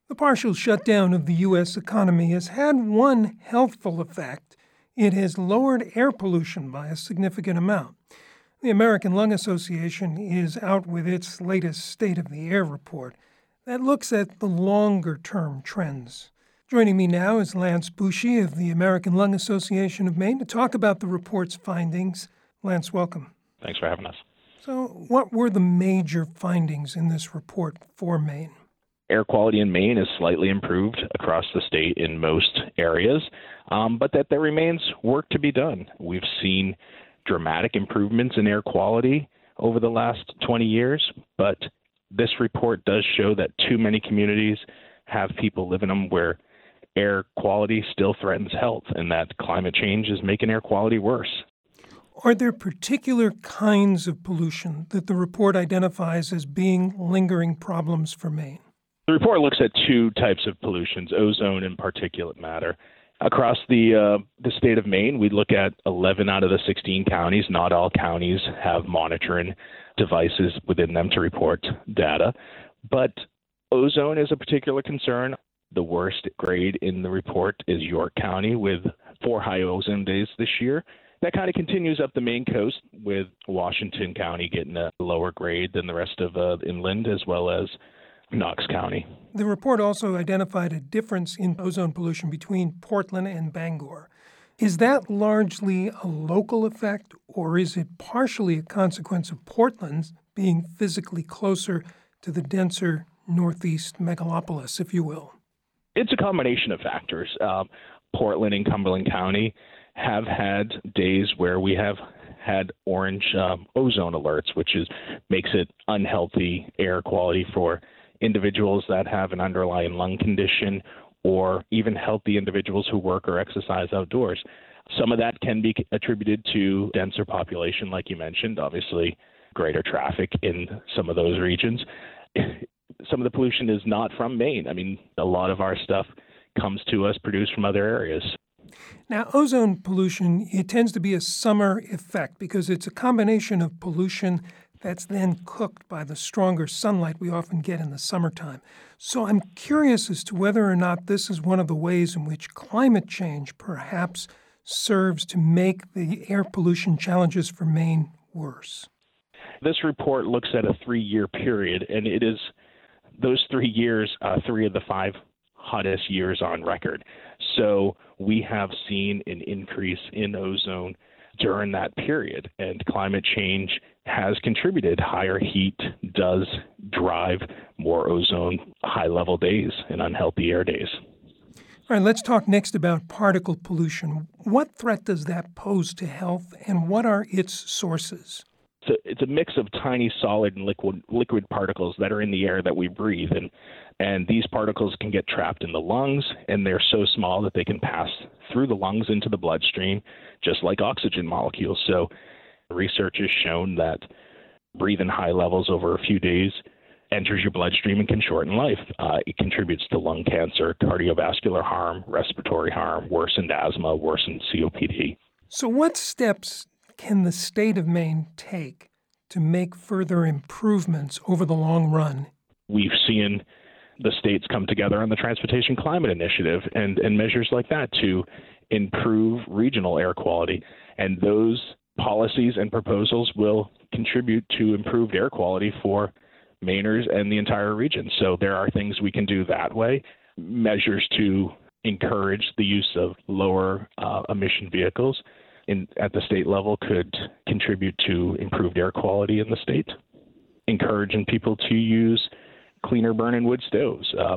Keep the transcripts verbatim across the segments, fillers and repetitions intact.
The partial shutdown of the U S economy has had one healthful effect. It has lowered air pollution by a significant amount. The American Lung Association is out with its latest State of the Air report that looks at the longer-term trends. Joining me now is Lance Bushey of the American Lung Association of Maine to talk about the report's findings. Lance, welcome. Thanks for having us. So what were the major findings in this report for Maine? Air quality in Maine is slightly improved across the state in most areas, um, but that there remains work to be done. We've seen dramatic improvements in air quality over the last twenty years, but this report does show that too many communities have people live in them where air quality still threatens health, and that climate change is making air quality worse. Are there particular kinds of pollution that the report identifies as being lingering problems for Maine? The report looks at two types of pollutions, ozone and particulate matter. Across the uh, the state of Maine, we look at eleven out of the sixteen counties. Not all counties have monitoring devices within them to report data, but ozone is a particular concern. The worst grade in the report is York County with four high ozone days this year. That kind of continues up the Maine coast with Washington County getting a lower grade than the rest of uh, inland, as well as Knox County. The report also identified a difference in ozone pollution between Portland and Bangor. Is that largely a local effect, or is it partially a consequence of Portland's being physically closer to the denser northeast megalopolis, if you will? It's a combination of factors. Um, Portland and Cumberland County have had days where we have had orange um, ozone alerts, which is makes it unhealthy air quality for individuals that have an underlying lung condition, or even healthy individuals who work or exercise outdoors. Some of that can be attributed to denser population, like you mentioned, obviously greater traffic in some of those regions. Some of the pollution is not from Maine. I mean, a lot of our stuff comes to us produced from other areas. Now, ozone pollution, it tends to be a summer effect because it's a combination of pollution that's then cooked by the stronger sunlight we often get in the summertime. So I'm curious as to whether or not this is one of the ways in which climate change perhaps serves to make the air pollution challenges for Maine worse. This report looks at a three-year period, and it is those three years, uh, three of the five hottest years on record. So we have seen an increase in ozone during that period, and climate change has contributed. Higher heat does drive more ozone high-level days and unhealthy air days. All right, let's talk next about particle pollution. What threat does that pose to health, and what are its sources? So it's a mix of tiny solid and liquid liquid particles that are in the air that we breathe, and and these particles can get trapped in the lungs, and they're so small that they can pass through the lungs into the bloodstream, just like oxygen molecules. So research has shown that breathing high levels over a few days enters your bloodstream and can shorten life. Uh, it contributes to lung cancer, cardiovascular harm, respiratory harm, worsened asthma, worsened C O P D. So what steps can the state of Maine take to make further improvements over the long run? We've seen the states come together on the Transportation Climate Initiative and, and measures like that to improve regional air quality. And those policies and proposals will contribute to improved air quality for Mainers and the entire region. So there are things we can do that way, measures to encourage the use of lower uh, emission vehicles in, at the state level could contribute to improved air quality in the state. Encouraging people to use cleaner burning wood stoves uh,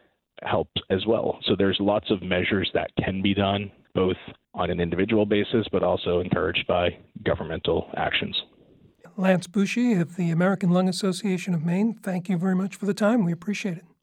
helps as well. So there's lots of measures that can be done, both on an individual basis, but also encouraged by governmental actions. Lance Bushey of the American Lung Association of Maine, thank you very much for the time. We appreciate it.